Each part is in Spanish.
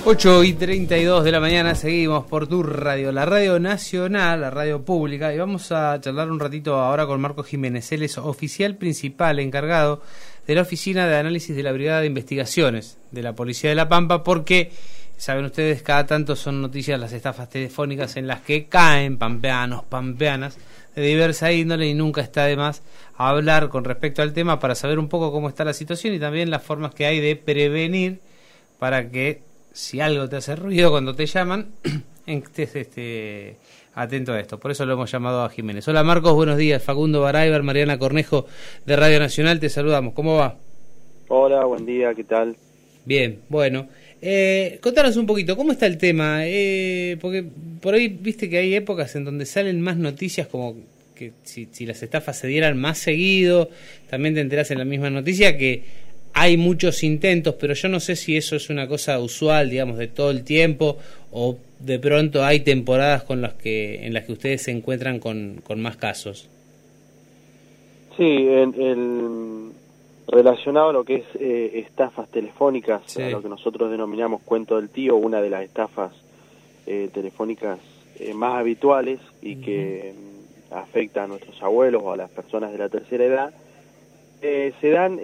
8:32 de la mañana, seguimos por tu radio, la radio nacional, la radio pública, y vamos a charlar un ratito ahora con Marcos Jiménez. Él es oficial principal encargado de la Oficina de Análisis de la Brigada de Investigaciones de la Policía de La Pampa, porque, saben ustedes, cada tanto son noticias las estafas telefónicas en las que caen pampeanos, pampeanas de diversa índole, y nunca está de más hablar con respecto al tema para saber un poco cómo está la situación y también las formas que hay de prevenir para que, si algo te hace ruido cuando te llaman, estés atento a esto. Por eso lo hemos llamado a Jiménez. Hola Marcos, buenos días. Facundo Baraybar, Mariana Cornejo de Radio Nacional, te saludamos. ¿Cómo va? Hola, buen día, ¿qué tal? Bien, bueno. Contanos un poquito, ¿cómo está el tema? Porque por ahí viste que hay épocas en donde salen más noticias como que si las estafas se dieran más seguido, también te enterás en la misma noticia que hay muchos intentos, pero yo no sé si eso es una cosa usual, digamos, de todo el tiempo, o de pronto hay temporadas en las que ustedes se encuentran con más casos. Sí, relacionado a lo que es estafas telefónicas, sí, a lo que nosotros denominamos cuento del tío, una de las estafas telefónicas más habituales y que afecta a nuestros abuelos o a las personas de la tercera edad, se dan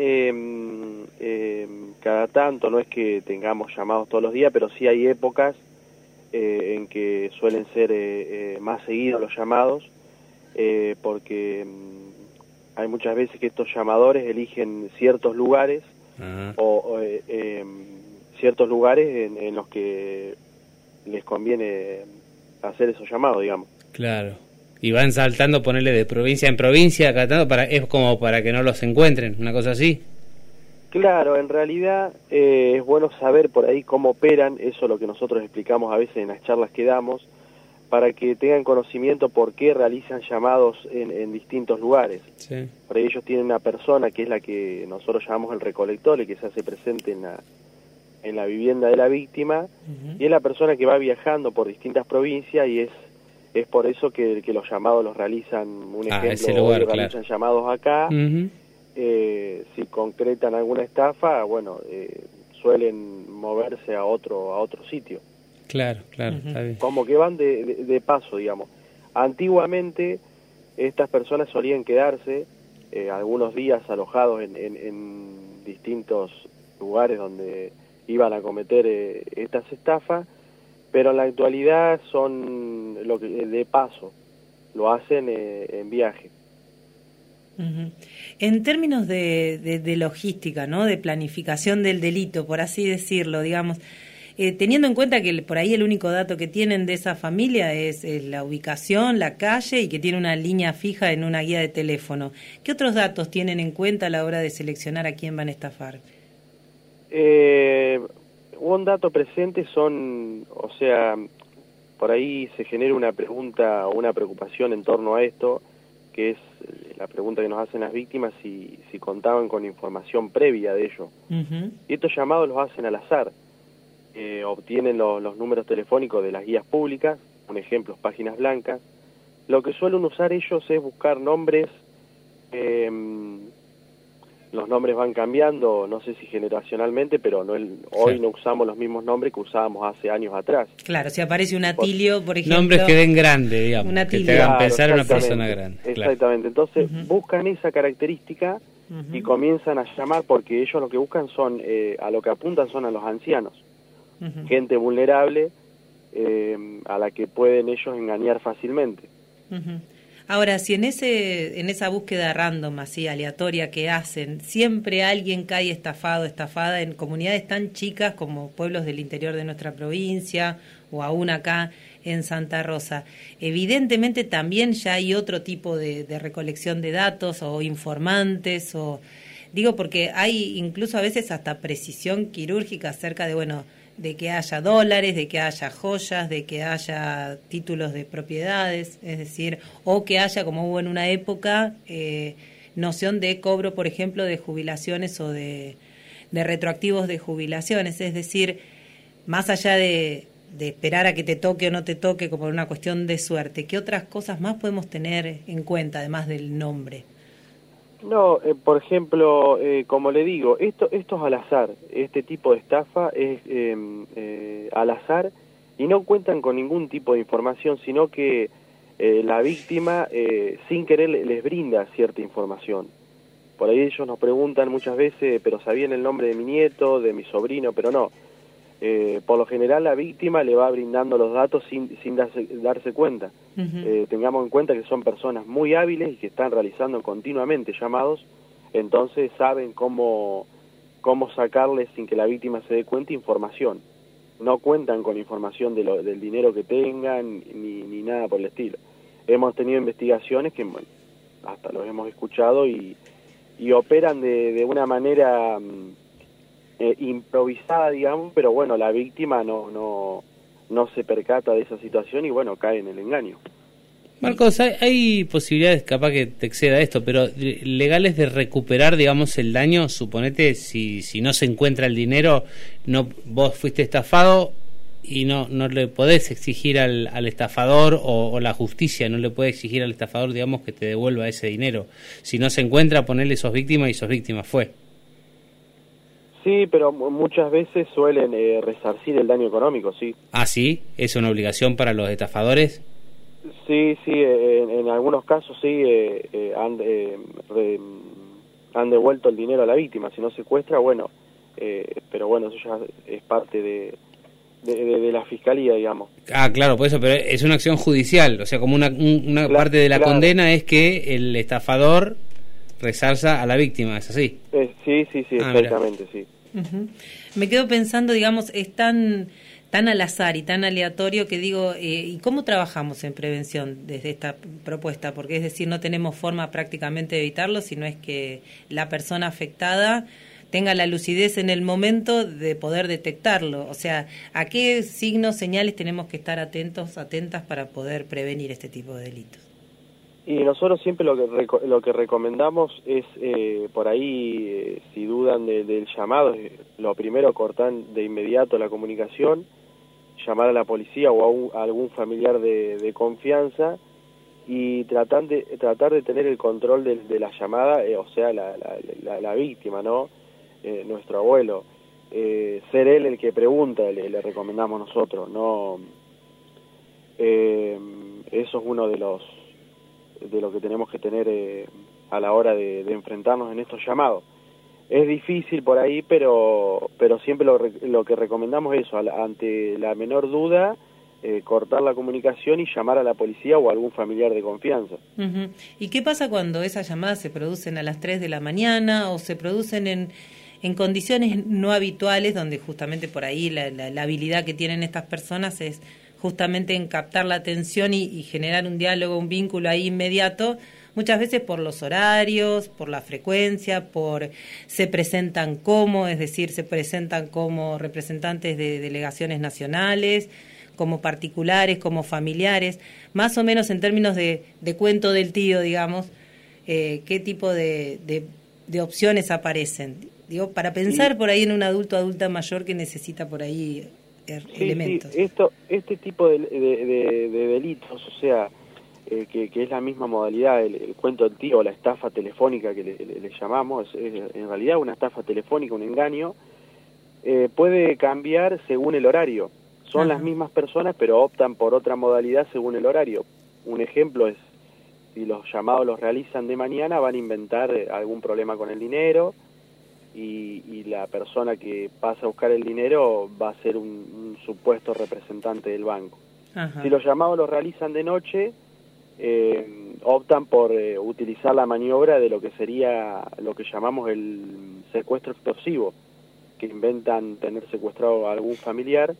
cada tanto, no es que tengamos llamados todos los días, pero sí hay épocas en que suelen ser más seguidos los llamados, porque hay muchas veces que estos llamadores eligen ciertos lugares o ciertos lugares en los que les conviene hacer esos llamados, digamos. Claro. Y van saltando, ponerle de provincia en provincia, es como para que no los encuentren, una cosa así. Claro, en realidad es bueno saber por ahí cómo operan, eso es lo que nosotros explicamos a veces en las charlas que damos, para que tengan conocimiento por qué realizan llamados en distintos lugares. Sí. Por ahí ellos tienen una persona que es la que nosotros llamamos el recolector, y que se hace presente en la vivienda de la víctima, y es la persona que va viajando por distintas provincias, y es por eso que los llamados los realizan, un ejemplo, lugar, realizan llamados acá. Si concretan alguna estafa, bueno, suelen moverse a otro sitio. Claro, está bien. Como que van de paso, digamos. Antiguamente estas personas solían quedarse algunos días alojados en distintos lugares donde iban a cometer estas estafas, pero en la actualidad son lo que de paso, lo hacen en viaje. En términos de logística, ¿no? De planificación del delito, por así decirlo, digamos, teniendo en cuenta que por ahí el único dato que tienen de esa familia es la ubicación, la calle, y que tiene una línea fija en una guía de teléfono, ¿qué otros datos tienen en cuenta a la hora de seleccionar a quién van a estafar? Un dato presente son, o sea, por ahí se genera una pregunta o una preocupación en torno a esto, que es la pregunta que nos hacen las víctimas, si contaban con información previa de ello. Y estos llamados los hacen al azar. Obtienen los números telefónicos de las guías públicas, un ejemplo, páginas blancas. Lo que suelen usar ellos es buscar nombres, los nombres van cambiando, no sé si generacionalmente, pero hoy no usamos los mismos nombres que usábamos hace años atrás. Claro, si aparece un Atilio, por ejemplo... Nombres que den grande, digamos, que te hagan pensar en una persona grande. Exactamente, entonces buscan esa característica y comienzan a llamar, porque ellos lo que buscan son, a lo que apuntan son a los ancianos, gente vulnerable a la que pueden ellos engañar fácilmente. Ahora, si en esa búsqueda random, así aleatoria que hacen, siempre alguien cae estafada en comunidades tan chicas como pueblos del interior de nuestra provincia o aún acá en Santa Rosa, evidentemente también ya hay otro tipo de recolección de datos o informantes, digo porque hay incluso a veces hasta precisión quirúrgica acerca de que haya dólares, de que haya joyas, de que haya títulos de propiedades, es decir, o que haya, como hubo en una época, noción de cobro, por ejemplo, de jubilaciones o de retroactivos de jubilaciones, es decir, más allá de esperar a que te toque o no te toque como una cuestión de suerte, ¿qué otras cosas más podemos tener en cuenta, además del nombre? No, por ejemplo, como le digo, esto es al azar. Este tipo de estafa es al azar y no cuentan con ningún tipo de información, sino que la víctima sin querer les brinda cierta información. Por ahí ellos nos preguntan muchas veces, pero ¿sabían el nombre de mi nieto, de mi sobrino? Pero no. Por lo general la víctima le va brindando los datos sin darse cuenta. Tengamos en cuenta que son personas muy hábiles y que están realizando continuamente llamados, entonces saben cómo sacarle sin que la víctima se dé cuenta información. No cuentan con información del dinero que tengan ni nada por el estilo. Hemos tenido investigaciones que, bueno, hasta los hemos escuchado y operan de una manera improvisada, digamos, pero bueno, la víctima no se percata de esa situación y bueno, cae en el engaño. Marcos, hay posibilidades, capaz que te exceda esto, pero legales de recuperar, digamos, el daño. Suponete, si no se encuentra el dinero, vos fuiste estafado y no le podés exigir al estafador o la justicia no le puede exigir al estafador, digamos, que te devuelva ese dinero. Si no se encuentra, ponerle sos víctima y sos víctima, fue. Sí, pero muchas veces suelen resarcir el daño económico, sí. ¿Ah, sí? ¿Es una obligación para los estafadores? Sí, en algunos casos sí han devuelto el dinero a la víctima. Si no secuestra, bueno, pero bueno, eso ya es parte de la fiscalía, digamos. Ah, claro, por eso, pero es una acción judicial, o sea, como una parte de la condena es que el estafador resarza a la víctima, ¿es así? Sí, exactamente, sí. Me quedo pensando, digamos, es tan al azar y tan aleatorio que digo, ¿y cómo trabajamos en prevención desde esta propuesta? Porque es decir, no tenemos forma prácticamente de evitarlo, sino es que la persona afectada tenga la lucidez en el momento de poder detectarlo. O sea, ¿a qué signos, señales tenemos que estar atentas para poder prevenir este tipo de delitos? Y nosotros siempre lo que recomendamos es, por ahí, si dudan del llamado, lo primero, cortar de inmediato la comunicación, llamar a la policía o a algún familiar de confianza y tratar de tener el control de la llamada, o sea, la víctima, ¿no? Nuestro abuelo. Ser él el que pregunta, le recomendamos nosotros, ¿no? Eso es uno de lo que tenemos que tener a la hora de enfrentarnos en estos llamados. Es difícil por ahí, pero siempre lo que recomendamos es eso, ante la menor duda, cortar la comunicación y llamar a la policía o a algún familiar de confianza. ¿Y qué pasa cuando esas llamadas se producen a las 3 de la mañana o se producen en condiciones no habituales, donde justamente por ahí la habilidad que tienen estas personas es justamente en captar la atención y generar un diálogo, un vínculo ahí inmediato, muchas veces por los horarios, por la frecuencia, se presentan es decir, se presentan como representantes de delegaciones nacionales, como particulares, como familiares, más o menos en términos de cuento del tío, digamos, qué tipo de opciones aparecen. Digo, para pensar por ahí en un adulta mayor que necesita por ahí elementos. Sí, este tipo de delitos, o sea, que es la misma modalidad, el cuento del tío, la estafa telefónica que le llamamos, es en realidad una estafa telefónica, un engaño, puede cambiar según el horario. Son las mismas personas, pero optan por otra modalidad según el horario. Un ejemplo es, si los llamados los realizan de mañana, van a inventar algún problema con el dinero, y la persona que pasa a buscar el dinero va a ser un supuesto representante del banco. Si los llamados los realizan de noche, optan por utilizar la maniobra de lo que sería lo que llamamos el secuestro extorsivo, que inventan tener secuestrado a algún familiar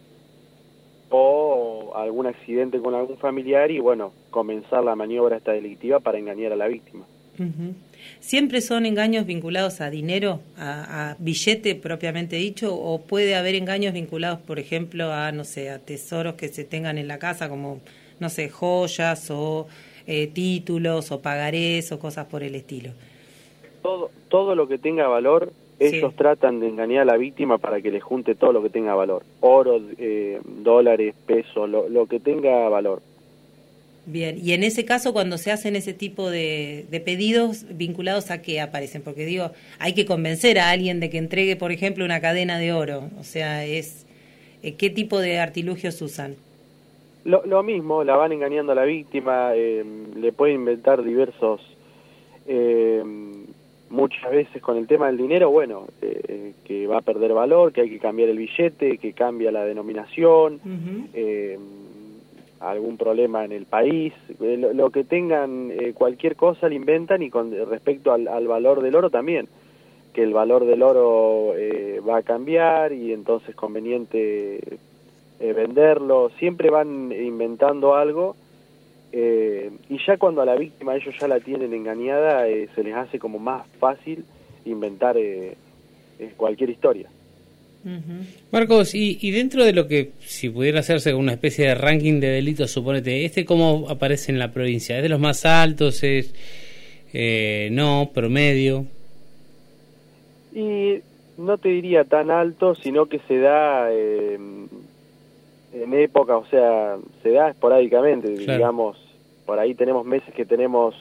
o algún accidente con algún familiar y bueno, comenzar la maniobra esta delictiva para engañar a la víctima. ¿Siempre son engaños vinculados a dinero, a billete propiamente dicho, o puede haber engaños vinculados, por ejemplo, a, no sé, a tesoros que se tengan en la casa, como, no sé, joyas o títulos o pagarés o cosas por el estilo? Todo lo que tenga valor, ellos tratan de engañar a la víctima para que le junte todo lo que tenga valor. Oro, dólares, pesos, lo que tenga valor. Bien, y en ese caso, cuando se hacen ese tipo de pedidos, ¿vinculados a qué aparecen? Porque digo, hay que convencer a alguien de que entregue, por ejemplo, una cadena de oro. O sea, ¿qué tipo de artilugios usan? Lo mismo, la van engañando a la víctima, le pueden inventar diversos, muchas veces con el tema del dinero, bueno, que va a perder valor, que hay que cambiar el billete, que cambia la denominación, algún problema en el país, lo que tengan, cualquier cosa le inventan, y con respecto al valor del oro también, que el valor del oro va a cambiar y entonces es conveniente venderlo, siempre van inventando algo, y ya cuando a la víctima ellos ya la tienen engañada, se les hace como más fácil inventar cualquier historia. Marcos, y dentro de lo que, si pudiera hacerse una especie de ranking de delitos, suponete, ¿cómo aparece en la provincia? ¿Es de los más altos? ¿Es no, promedio? Y no te diría tan alto, sino que se da en época, o sea, se da esporádicamente, claro. Digamos, por ahí tenemos meses que tenemos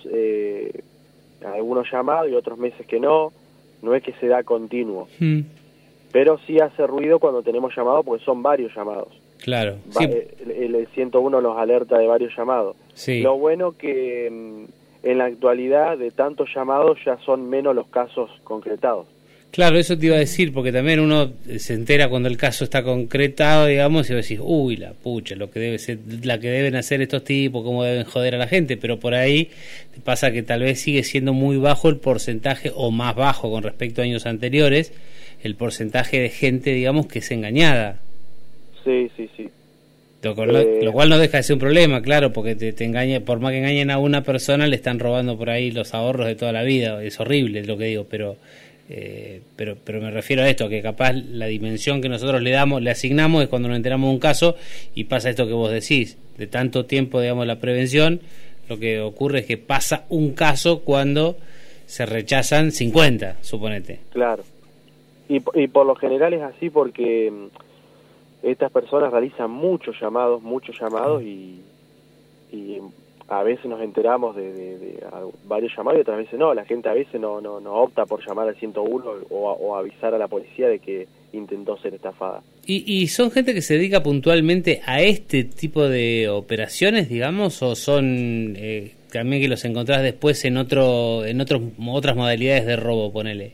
algunos llamados y otros meses que no es que se da continuo. Pero sí hace ruido cuando tenemos llamados, porque son varios llamados. Claro. Sí. El 101 los alerta de varios llamados. Sí. Lo bueno que en la actualidad de tantos llamados ya son menos los casos concretados. Claro, eso te iba a decir, porque también uno se entera cuando el caso está concretado, digamos, y va a decir, uy, la pucha, lo que debe ser, la que deben hacer estos tipos, cómo deben joder a la gente, pero por ahí pasa que tal vez sigue siendo muy bajo el porcentaje, o más bajo con respecto a años anteriores, el porcentaje de gente, digamos, que es engañada. Sí. Lo cual no deja de ser un problema, claro, porque te engaña, por más que engañen a una persona, le están robando por ahí los ahorros de toda la vida. Es horrible lo que digo, pero me refiero a esto, que capaz la dimensión que nosotros le asignamos es cuando nos enteramos de un caso y pasa esto que vos decís, de tanto tiempo, digamos, la prevención, lo que ocurre es que pasa un caso cuando se rechazan 50, suponete. Claro. Y por lo general es así porque estas personas realizan muchos llamados y a veces nos enteramos de varios llamados y otras veces no. La gente a veces no opta por llamar al 101 o avisar a la policía de que intentó ser estafada. ¿Y son gente que se dedica puntualmente a este tipo de operaciones, digamos, o son también que los encontrás después en otras modalidades de robo, ponele?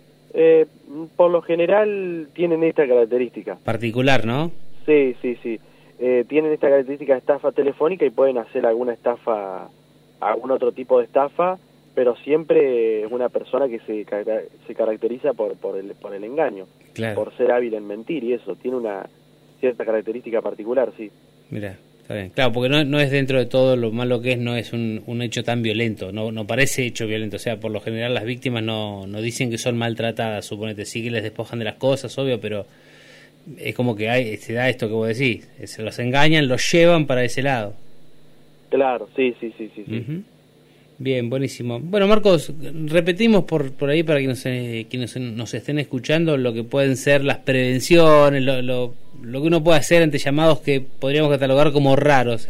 Por lo general tienen esta característica. Particular, ¿no? Sí. Tienen esta característica de estafa telefónica y pueden hacer alguna estafa, algún otro tipo de estafa, pero siempre es una persona que se caracteriza por el engaño, claro. Por ser hábil en mentir y eso, tiene una cierta característica particular, sí. Mira, está bien. Claro, porque no es dentro de todo lo malo que es, no es un hecho tan violento, no parece hecho violento, o sea, por lo general las víctimas no dicen que son maltratadas, suponete, sí que les despojan de las cosas, obvio, pero es como que se da esto que vos decís, se los engañan, los llevan para ese lado. Claro, sí. Uh-huh. Bien, buenísimo. Bueno, Marcos, repetimos por ahí para quienes nos estén escuchando lo que pueden ser las prevenciones, lo que uno puede hacer ante llamados que podríamos catalogar como raros.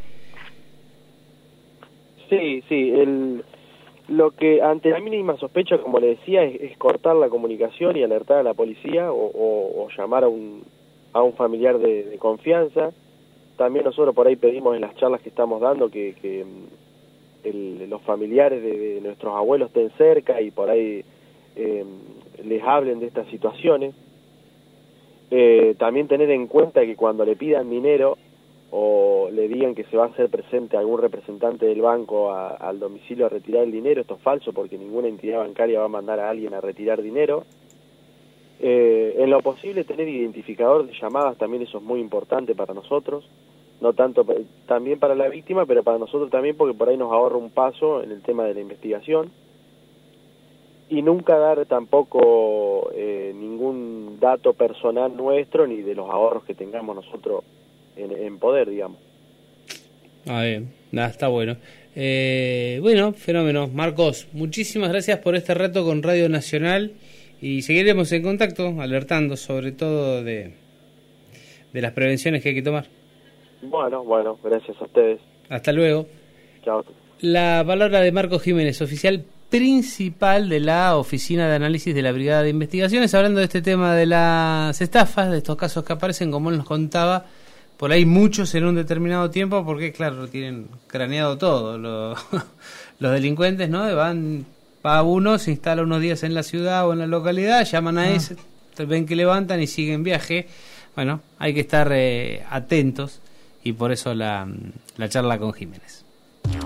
Sí, lo que ante la mínima sospecha, como le decía, es cortar la comunicación y alertar a la policía o llamar a un familiar de confianza. También nosotros por ahí pedimos en las charlas que estamos dando que los familiares de nuestros abuelos estén cerca y por ahí les hablen de estas situaciones. También tener en cuenta que cuando le pidan dinero o le digan que se va a hacer presente algún representante del banco al domicilio a retirar el dinero, esto es falso porque ninguna entidad bancaria va a mandar a alguien a retirar dinero. En lo posible tener identificador de llamadas, también eso es muy importante para nosotros, no tanto también para la víctima, pero para nosotros también porque por ahí nos ahorra un paso en el tema de la investigación. Y nunca dar tampoco ningún dato personal nuestro ni de los ahorros que tengamos nosotros en poder, digamos. Bien, está bueno. Bueno, fenómeno. Marcos, muchísimas gracias por este rato con Radio Nacional y seguiremos en contacto, alertando sobre todo de las prevenciones que hay que tomar. Bueno, gracias a ustedes. Hasta luego. Chao. La palabra de Marco Jiménez, oficial principal de la Oficina de Análisis de la Brigada de Investigaciones, hablando de este tema de las estafas, de estos casos que aparecen, como él nos contaba, por ahí muchos en un determinado tiempo, porque claro, tienen craneado todo, los delincuentes, ¿no? Va uno, se instala unos días en la ciudad o en la localidad, llaman a ese, ven que levantan y siguen viaje. Bueno, hay que estar atentos, y por eso la charla con Jiménez.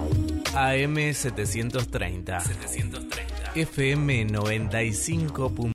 AM 730. FM 95.